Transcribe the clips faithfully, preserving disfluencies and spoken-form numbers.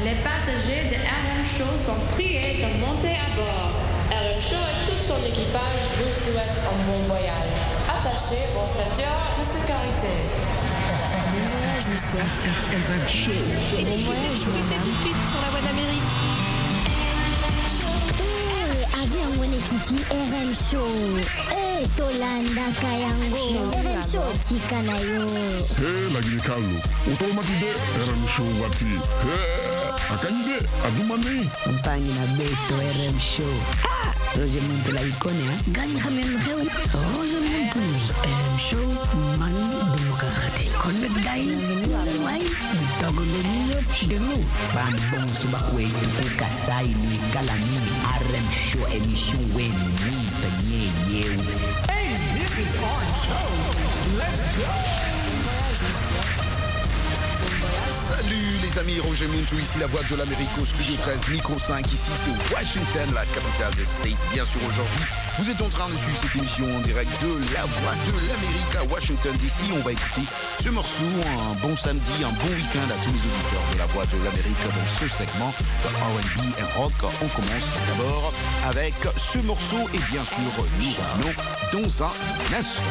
Les passagers de R M Show sont priés de monter à bord. R M Show et tout son équipage vous souhaitent un bon voyage. Attachez vos ceintures de sécurité. Bon voyage, monsieur. R M Show. Et bon voyage, madame. Tout de suite sur la voie d'Amérique. Eh, avion mwene kiti R M Show. Eh, Tolanda Kayango. R M Show tika na yo. Eh, lagi Carlo. Automatide R M Show wati. Eh, akanyide adumani. Mpangi na beto R M Show. Ah, Roger Muntu la ikone ha. Gani khamen kheu. Roger Muntu. R M Show man demokrati. Konnet gai. Wai. Togo deniyo demu. Bambon suba kwetu kukasai ni kalami. R M Show emission wen munta nye yeu. Hey, this is Orange Show. Let's go. Salut les amis, Roger Muntu, ici la voix de l'Amérique au studio treize, micro cinq, ici c'est Washington, la capitale des States. Bien sûr aujourd'hui, vous êtes en train de suivre cette émission en direct de la voix de l'Amérique à Washington D C. On va écouter ce morceau, un bon samedi, un bon week-end à tous les auditeurs de la voix de l'Amérique dans ce segment de R and B et rock. On commence d'abord avec ce morceau et bien sûr nous revenons dans un instant.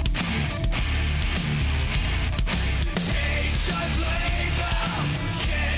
Teachers leave them,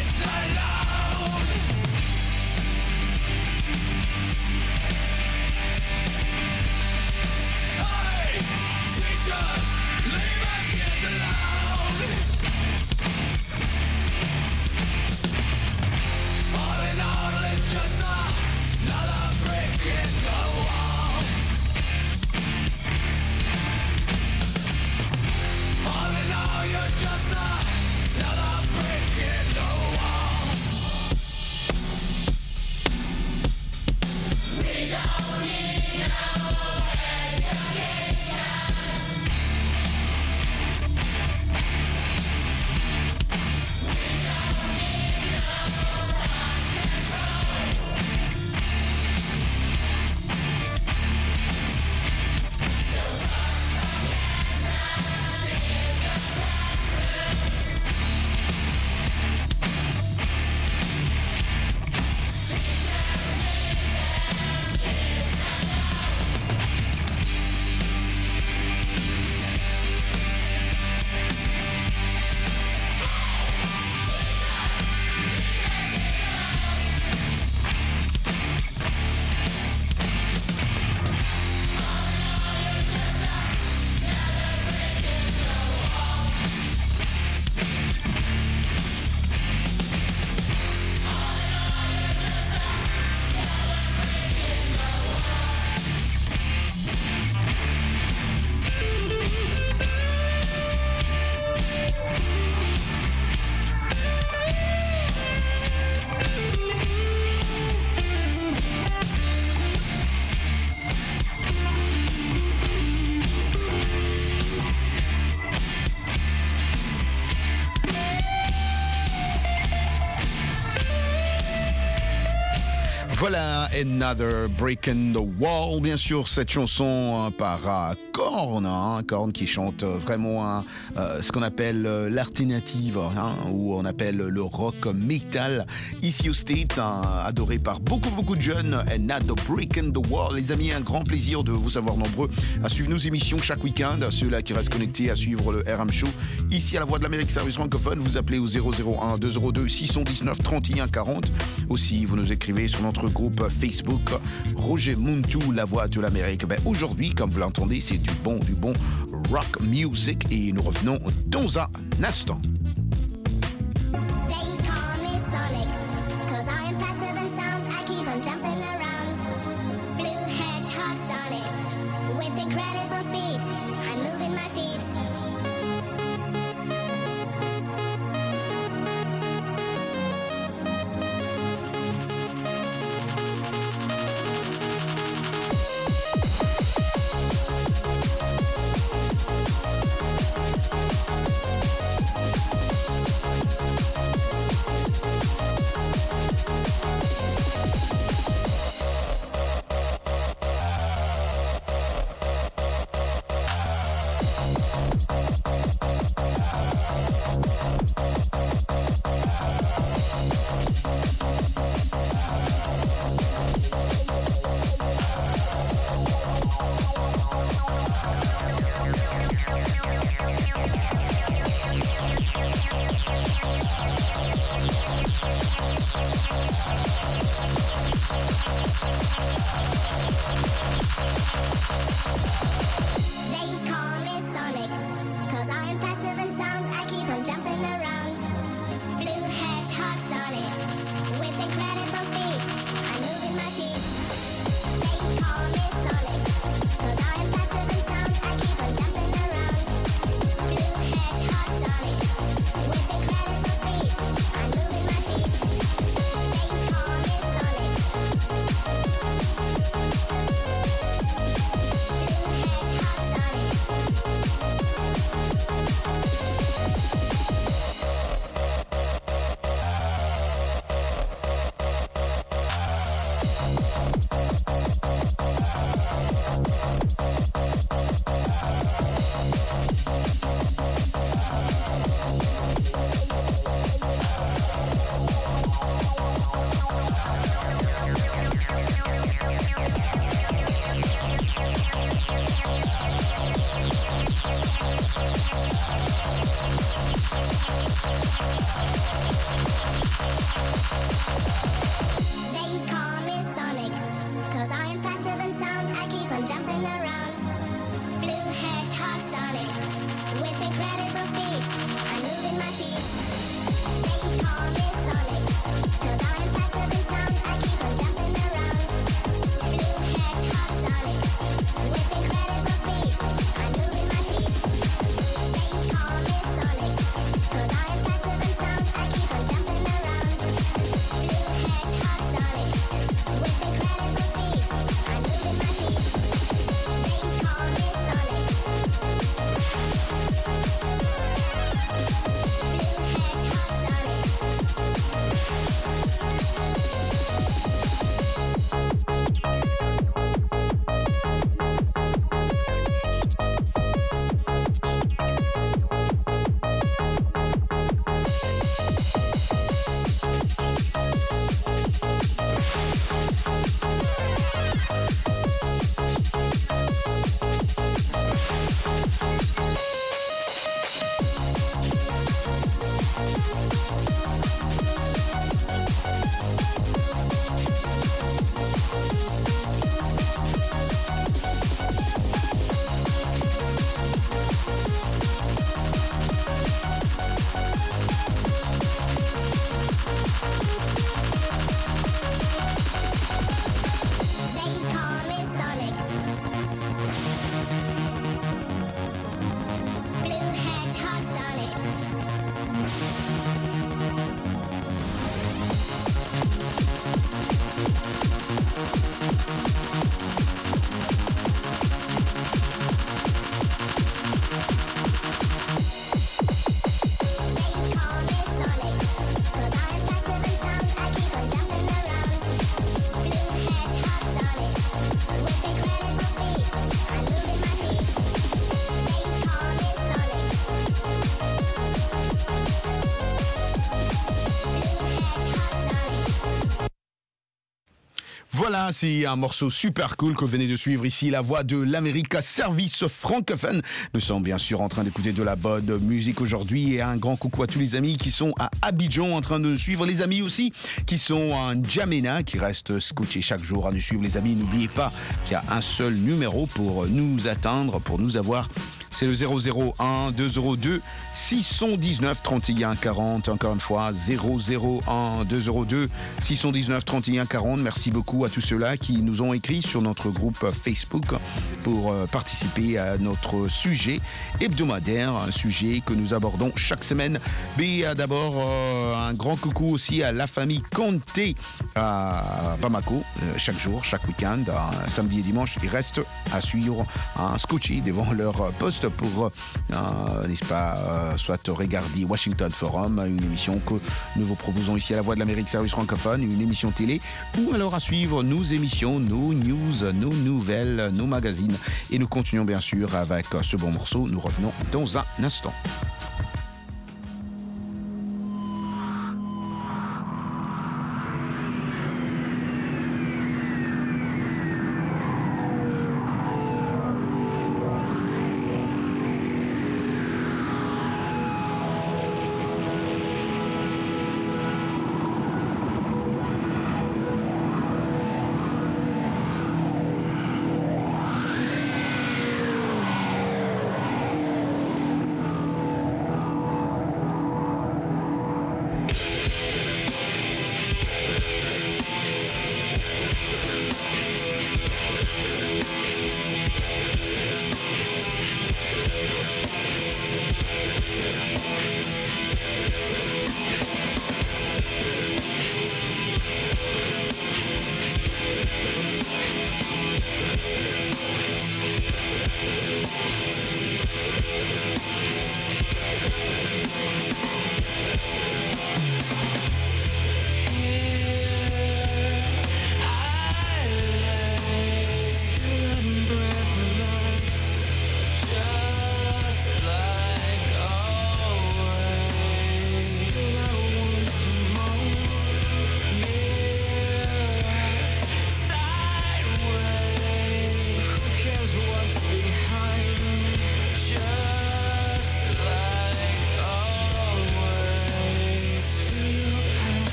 Voilà, Another Break in the Wall. Bien sûr, cette chanson hein, par uh, Korn, hein, Korn qui chante vraiment hein, euh, ce qu'on appelle euh, l'alternative, hein, ou on appelle le rock metal. Ici au States, hein, adoré par beaucoup, beaucoup de jeunes. Another Break in the Wall. Les amis, un grand plaisir de vous savoir nombreux à suivre nos émissions chaque week-end. Ceux-là qui restent connectés à suivre le R M Show. Ici à la Voix de l'Amérique, service francophone, vous appelez au zéro zéro un deux zéro deux six un neuf trente et un quarante. Aussi, vous nous écrivez sur notre groupe Facebook Roger Muntu, la Voix de l'Amérique. Ben, aujourd'hui, comme vous l'entendez, c'est du bon, du bon rock music et nous revenons dans un instant. Voilà, c'est un morceau super cool que vous venez de suivre ici, la voix de l'Amérique, service francophone. Nous sommes bien sûr en train d'écouter de la bonne musique aujourd'hui et un grand coucou à tous les amis qui sont à Abidjan en train de nous suivre, les amis aussi qui sont à N'Djamena, qui restent scotchés chaque jour à nous suivre, les amis. N'oubliez pas qu'il y a un seul numéro pour nous atteindre, pour nous avoir. C'est le zéro zéro un deux zéro deux six un neuf trente et un quarante. Encore une fois, zéro zéro un deux zéro deux six un neuf trente et un quarante. Merci beaucoup à tous ceux-là qui nous ont écrit sur notre groupe Facebook pour euh, participer à notre sujet hebdomadaire, un sujet que nous abordons chaque semaine. Mais euh, d'abord, euh, un grand coucou aussi à la famille Conté à Bamako, euh, chaque jour, chaque week-end, euh, samedi et dimanche. Ils restent à suivre un scotché devant leur poste pour, euh, n'est-ce pas, euh, soit regarder Washington Forum, une émission que nous vous proposons ici à la Voix de l'Amérique, service francophone, une émission télé, ou alors à suivre nos émissions, nos news, nos nouvelles, nos magazines. Et nous continuons bien sûr avec ce bon morceau. Nous revenons dans un instant.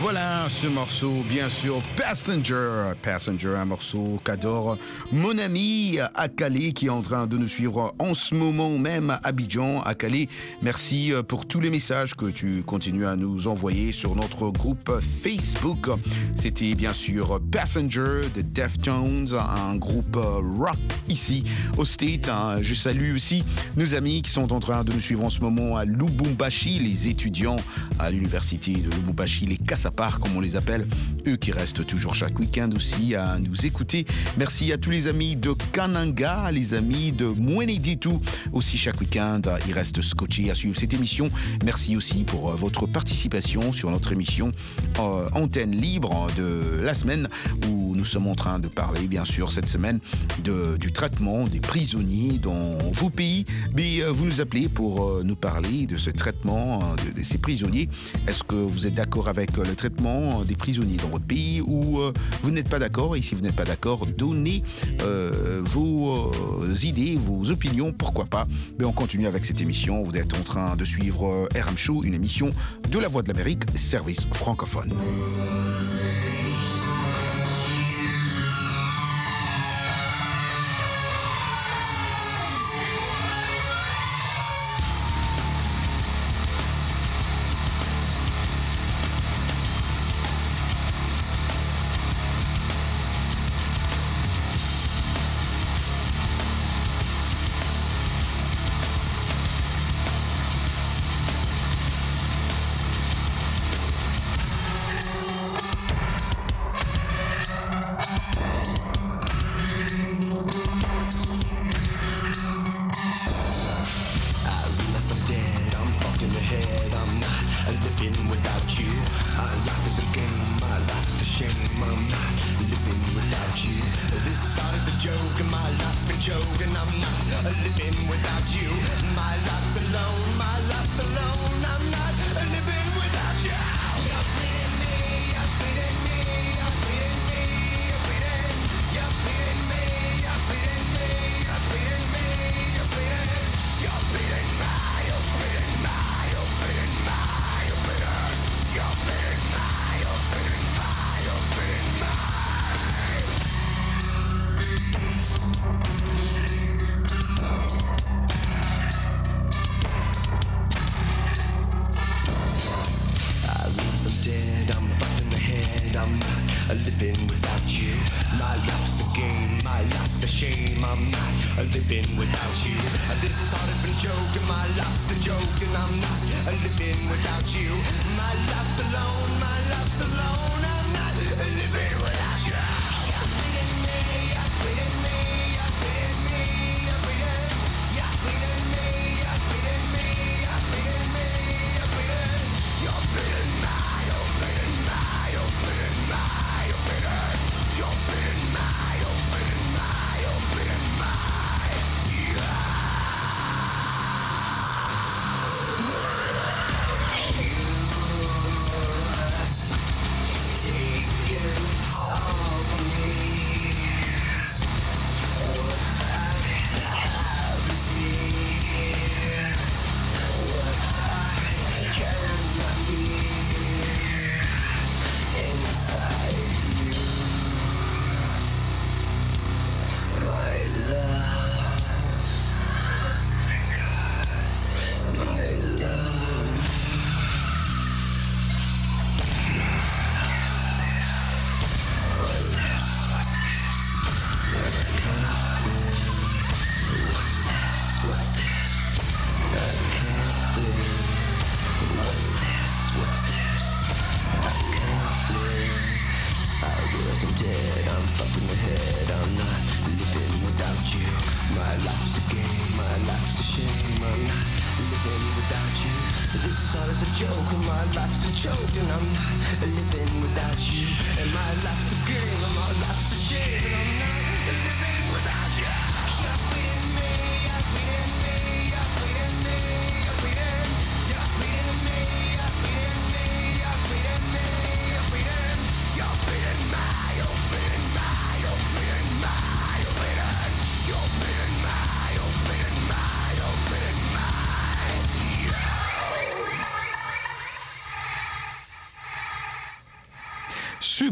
Voilà ce morceau, bien sûr, Passenger. Passenger, un morceau qu'adore mon ami Akale qui est en train de nous suivre en ce moment même à Abidjan. Akale, merci pour tous les messages que tu continues à nous envoyer sur notre groupe Facebook. C'était bien sûr Passenger de Deftones, un groupe rock ici au State. Je salue aussi nos amis qui sont en train de nous suivre en ce moment à Lubumbashi, les étudiants à l'université de Lubumbashi, les Kassapar comme on les appelle, eux qui restent toujours chaque week-end aussi à nous écouter. Merci à tous les amis de Kananga, les amis de Mweneditu aussi chaque week-end, ils restent scotchés à suivre cette émission. Merci aussi pour votre participation sur notre émission euh, Antenne Libre de la semaine où nous sommes en train de parler bien sûr cette semaine de, du traitement des prisonniers dans vos pays. Mais euh, vous nous appelez pour euh, nous parler de ce traitement euh, de, de ces prisonniers. Est-ce que vous êtes d'accord avec euh, le traitement des prisonniers dans votre pays ou euh, vous n'êtes pas d'accord? Et si vous n'êtes pas d'accord, donnez euh, vos euh, idées, vos opinions, pourquoi pas. Mais on continue avec cette émission. Vous êtes en train de suivre euh, R M Show, une émission de la Voix de l'Amérique, service francophone.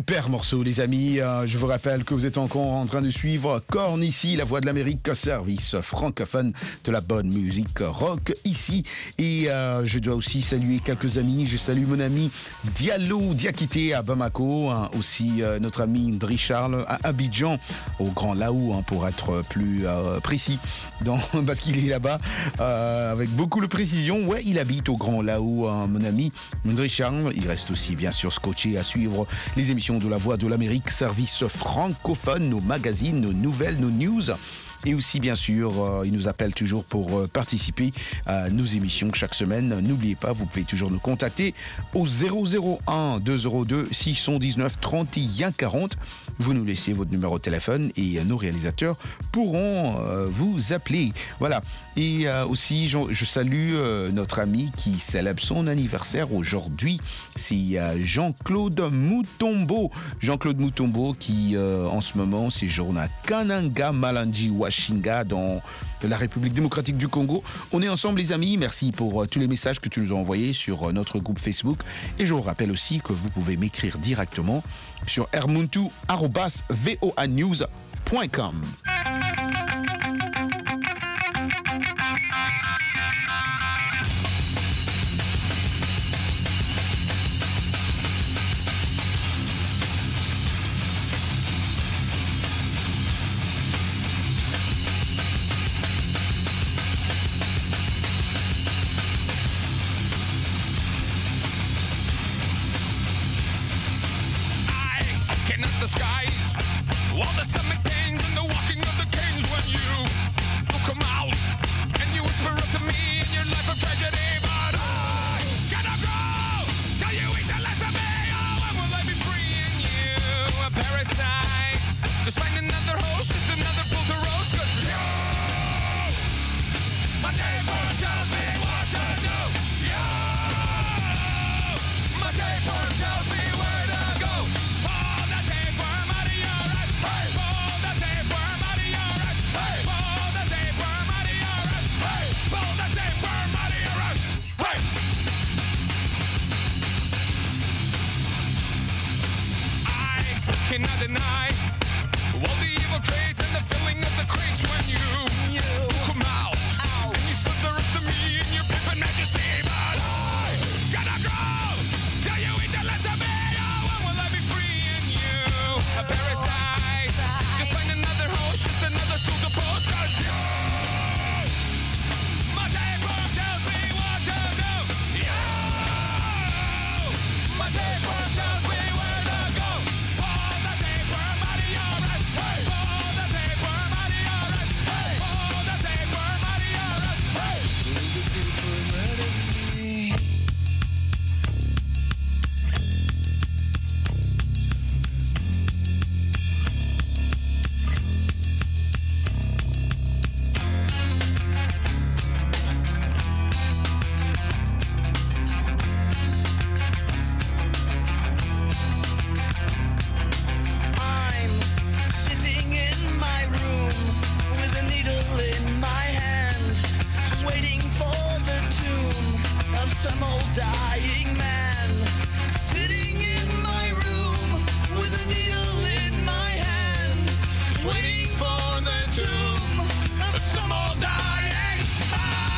Super morceau, les amis. Euh, je vous rappelle que vous êtes encore en train de suivre Korn ici, la voix de l'Amérique, service francophone de la bonne musique rock ici. Et euh, je dois aussi saluer quelques amis. Je salue mon ami Diallo Diakité à Bamako, hein, aussi euh, notre ami Ndri Charles à Abidjan, au Grand Laou, hein, pour être plus euh, précis, dans, parce qu'il est là-bas euh, avec beaucoup de précision. Ouais, il habite au Grand Laou, hein, mon ami Ndri Charles. Il reste aussi bien sûr scotché à suivre les émissions de la Voix de l'Amérique, service francophone, nos magazines, nos nouvelles, nos news. Et aussi, bien sûr, euh, il nous appelle toujours pour euh, participer à nos émissions chaque semaine. N'oubliez pas, vous pouvez toujours nous contacter au zéro zéro un deux zéro deux six un neuf trente et un quarante. Vous nous laissez votre numéro de téléphone et euh, nos réalisateurs pourront euh, vous appeler. Voilà. Et euh, aussi, je, je salue euh, notre ami qui célèbre son anniversaire aujourd'hui. C'est euh, Jean-Claude Mutombo. Jean-Claude Mutombo qui, euh, en ce moment, séjourne à Kananga Malandi Washinga dans la République démocratique du Congo. On est ensemble, les amis. Merci pour euh, tous les messages que tu nous as envoyés sur euh, notre groupe Facebook. Et je vous rappelle aussi que vous pouvez m'écrire directement sur ermuntu arobase voa news point com. Cannot deny all the evil traits and the filling of the crates when you, you come out, out and you slither up to me in your pimpin' majesty. But I gotta go. Tell you eat the less of me. Oh, when will I be free in you? A parasite. Just find another host, just another stool to post. Cause you, my tapeworm tells me what to do. You, my tapeworm tells me where to go. Some old dying man sitting in my room with a needle in my hand, just waiting for the tomb of some old dying man.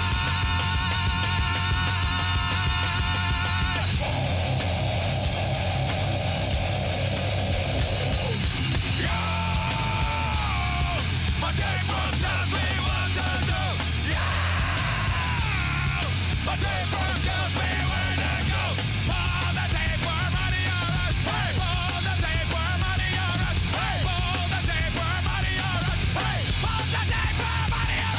Yeah, my tapeworm tells me what to do. Yeah. My tapeworm tells me where to go. Pull the tapeworm out of your ass. Hey, pull the tapeworm out of your ass. Hey, pull the tapeworm out of your ass. Hey, pull the tapeworm out of your ass.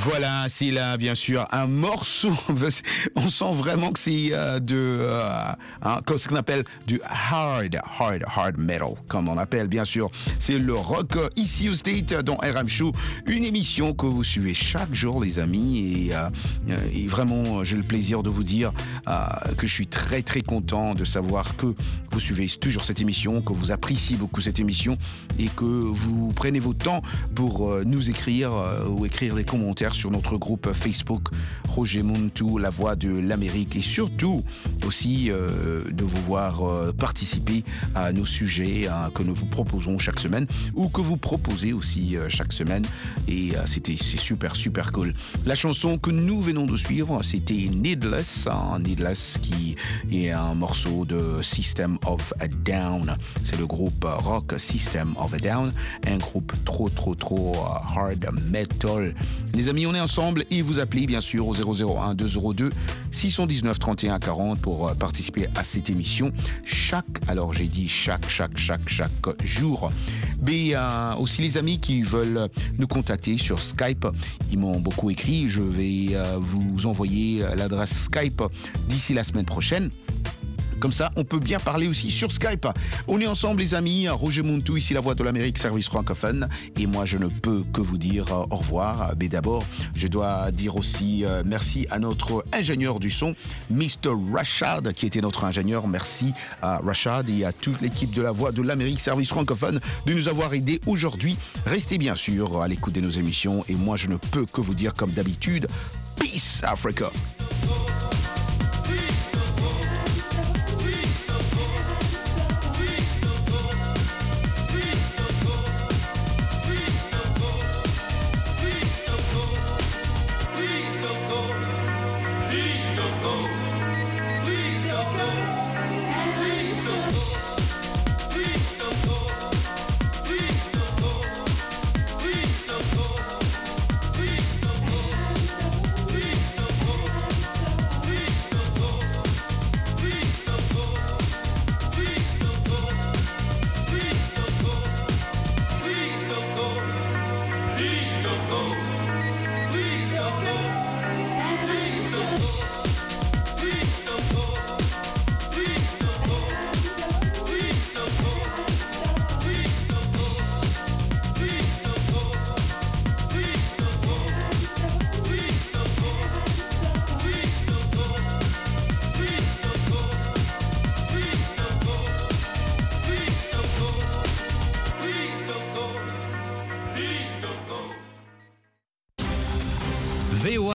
Voilà, c'est là, bien sûr, un morceau. On sent vraiment que c'est euh, de euh, hein, ce qu'on appelle du hard, hard, hard metal, comme on appelle, bien sûr. C'est le rock euh, ici au State dans R M Show, une émission que vous suivez chaque jour, les amis. Et, euh, et vraiment, j'ai le plaisir de vous dire euh, que je suis très, très content de savoir que vous suivez toujours cette émission, que vous appréciez beaucoup cette émission et que vous prenez votre temps pour euh, nous écrire euh, ou écrire des commentaires sur notre groupe Facebook Roger Muntu, la voix de l'Amérique, et surtout aussi euh, de vous voir euh, participer à nos sujets hein, que nous vous proposons chaque semaine ou que vous proposez aussi euh, chaque semaine, et euh, c'était c'est super super cool. La chanson que nous venons de suivre, c'était Needless, hein, Needless qui est un morceau de System of a Down. C'est le groupe rock System of a Down, un groupe trop trop trop hard metal. Les amis, on est ensemble et vous appelez bien sûr au zéro zéro un deux zéro deux six un neuf trente et un quarante pour participer à cette émission chaque, alors j'ai dit chaque, chaque, chaque, chaque jour. Mais euh, aussi les amis qui veulent nous contacter sur Skype, ils m'ont beaucoup écrit, je vais euh, vous envoyer l'adresse Skype d'ici la semaine prochaine. Comme ça, on peut bien parler aussi sur Skype. On est ensemble, les amis. Roger Muntu, ici la voix de l'Amérique, service francophone. Et moi, je ne peux que vous dire euh, au revoir. Mais d'abord, je dois dire aussi euh, merci à notre ingénieur du son, mister Rashad, qui était notre ingénieur. Merci à Rashad et à toute l'équipe de la voix de l'Amérique, service francophone, de nous avoir aidés aujourd'hui. Restez bien sûr à l'écoute de nos émissions. Et moi, je ne peux que vous dire, comme d'habitude, Peace Africa.